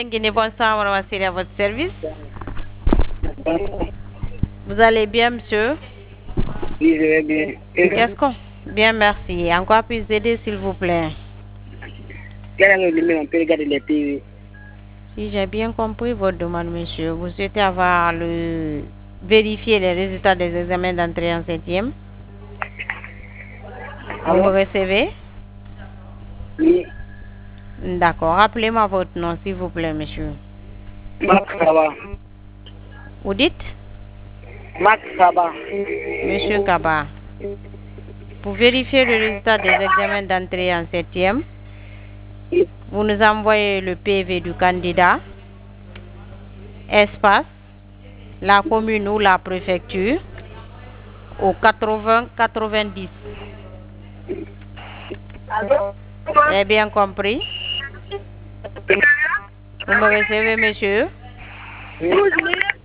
Guinée, bonsoir, madame Assiri, à votre service. Vous allez bien, monsieur? Oui, je vais bien. Qu'est-ce qu'on... Bien, merci. En quoi puis-je aider, s'il vous plaît? Quel est le numéro? On peut regarder les PV. Si j'ai bien compris votre demande, monsieur, vous souhaitez vérifier les résultats des examens d'entrée en septième. Vous me Alors? recevez? Oui. D'accord. Rappelez-moi votre nom, s'il vous plaît, monsieur. Max Kaba. Vous dites? Max Kaba. Monsieur Kaba. Pour vérifier le résultat des examens d'entrée en septième, vous nous envoyez le PV du candidat, espace, la commune ou la préfecture, au 80-90. J'ai bien compris. Vous me recevez, monsieur? Oui.